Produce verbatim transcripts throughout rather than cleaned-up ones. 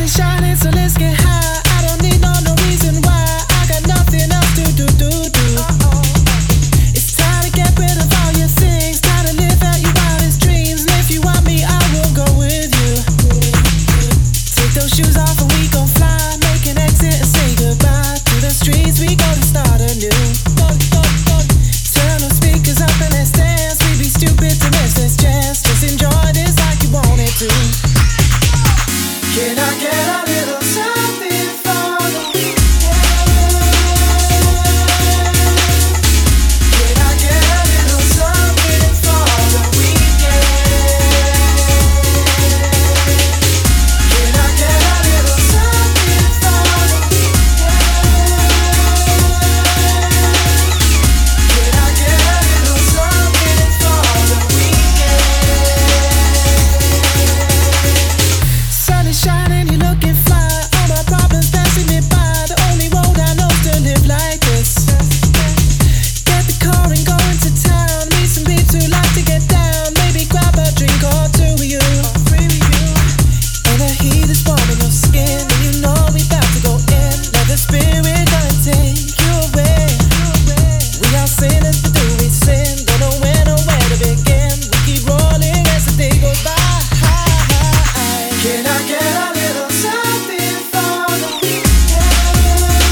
is shining, so let's get high. I don't need no no reason why. I got nothing else to do, do, do. It's time to get rid of all your things. Time to live out your wildest dreams. And if you want me, I will go with you. Take those shoes off and we gon' fly. Make an exit and say goodbye. To the streets, we gonna start anew. Turn those speakers up and let's dance. We be stupid to miss this chance. Just enjoy this like you wanted to. Can I get a little something for the weekend? Can I get a little something for the weekend? Can I get a little something for the weekend? Can I get a little something for the weekend? Sun is shining, you're looking fly. All my problems passing me by. The only road I know to live like this. Get the car and go into town. Meet some peeps who like to get down. Maybe grab a drink or two with you. And the heat is warming your skin. And you know we about to go in. Let the spirit come and take you away. We are sinners, but do we sin? Don't know when or where to begin. We keep rolling as the day goes by. Can I get a little something for the weekend?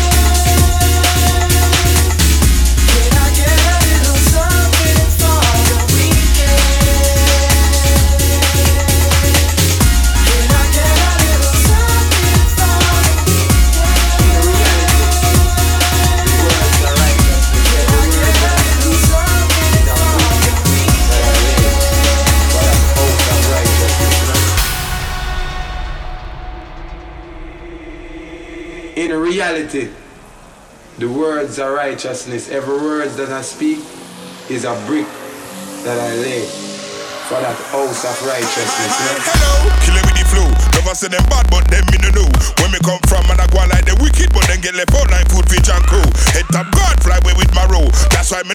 Can I get a little something for the weekend? Can I get a little something for the weekend? Can I get a little something for the In reality, the words are righteousness. Every word that I speak is a brick that I lay for that house of righteousness. Yeah? Hello, killing with the flow. Never say them bad, but them in the know. When me